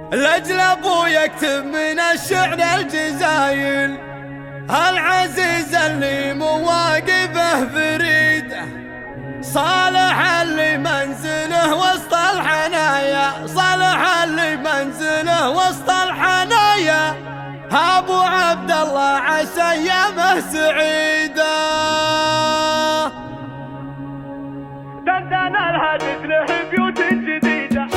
لأجل أبو يكتب من الشعر الجزايل، العزيز اللي مواقفه فريدة، صالح اللي منزله وسط الحنايا، صالح اللي منزله وسط الحنايا، أبو عبد الله عسى أيامه سعيدة. دندن الهدف له بيوت جديدة،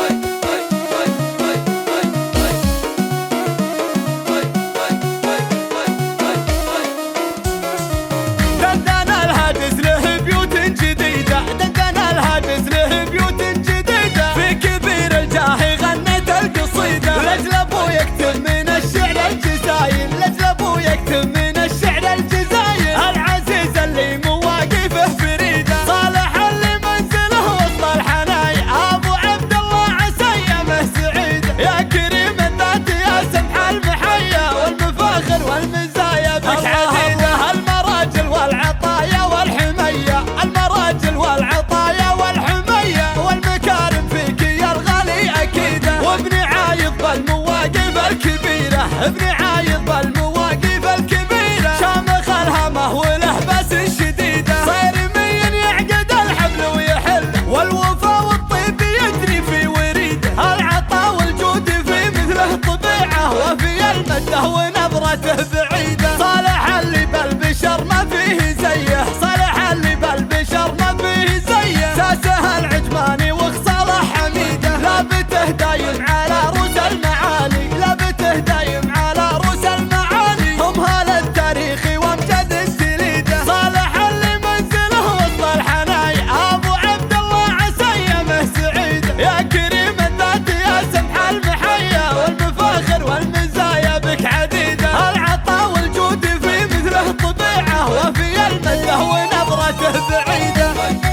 دندن الهدف له بيوت جديدة، دندن الهدف له بيوت جديدة، في كبير الجاه غنت القصيدة، لأجل أبو يكتب من الشعر الجزايل، لأجل أبو يكتب من الشعر الجزايل، العزيز اللي مواقفه فريدة، صالح اللي منزله وسط الحنايا، أبو عبد الله عسى أيامه سعيدة، يا كريم الذات يا سمح المحيا والمفاخر والمزايا بك عديدة، المراجل والعطايا والحمية، المراجل والعطايا والحمية، والمكارم فيك يا الغالي أكيدة، وابن عايض بالمواقف الكبيرة، ابن عايض بالمواقف الكبيرة، شامخ الهمه وله بس شديدة، صيرمي يعقد الحبل ويحل، والوفا والطيب يجري في وريده، العطا والجود في مثله طبيعة، وفي المده ونظرته بعيدة، صالح اللي بالبشر ما فيه زيه، صالح اللي بالبشر ما فيه زيه، ساسه العجماني وخصاله حميده، لابته دايم على روس المعالي، لابته دايم على روس المعالي، هم هال التاريخ وامجد التليده، صالح اللي منزله وسط الحنايا، ابو عبد الله عسى أيامه سعيده، يا كريم الذات يا سمح المحيا والمفاخر والمزايا بك عديده، العطا والجود في مثله طبيعه، وفي المده ونظرته بعيده.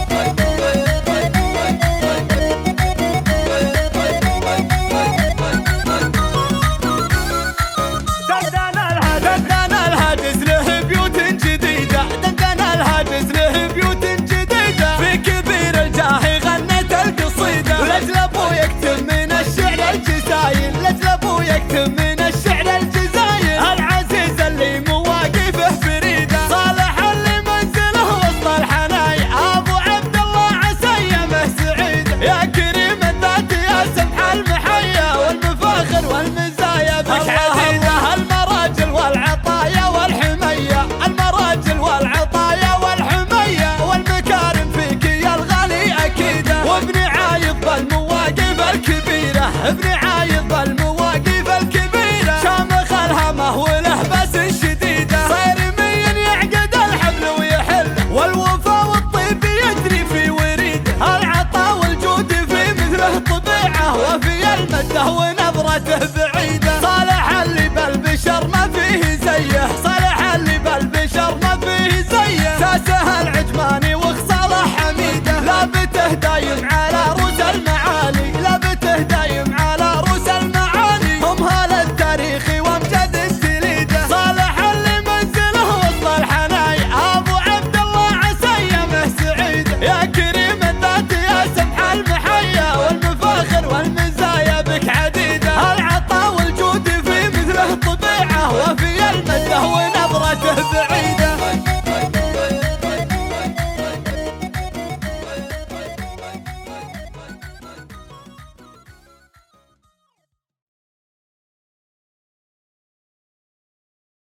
دندن الهاجس له بيوت جديدة، دندن الهاجس له بيوت جديدة، في كبير الجاه غنت القصيدة، لأجل أبو يكتب من الشعر الجزايل، لأجل أبو يكتب من الشعر الجزايل، العزيز اللي مواقفه فريدة، صالح اللي منزله وسط الحنايا، أبو عبد الله عسى أيامه سعيدة، يا كريم الذات يا سمح المحيا والمفاخر والمزايا بك عديدة، المراجل والعطايا والحمية، المراجل والعطايا والحمية، والمكارم فيك يا الغالي أكيدة، وابن عايض بالمواقف الكبيرة، ابن عايض بالمواقف الكبيرة، شامخ الهمه وله بس شديدة، صيرمي يعقد الحبل ويحل، والوفا والطيب يجري في وريده، العطا والجود في مثله طبيعة، وفي المده ونظرته بعيدة، صالح اللي بالبشر ما فيه زيه، صالح اللي بالبشر ما فيه زيه، ساسه العجماني وخصاله حميده، لابته دايم على روس المعالي، لابته دايم على روس المعالي، هم هال التاريخ وامجد التليده، صالح اللي منزله وسط الحنايا، ابو عبد الله عسى أيامه سعيده، يا كريم الذات يا سمح المحيا والمفاخر والمزايا بك عديده، العطا والجود في مثله طبيعة، وفي المده ونظرته بعيدة.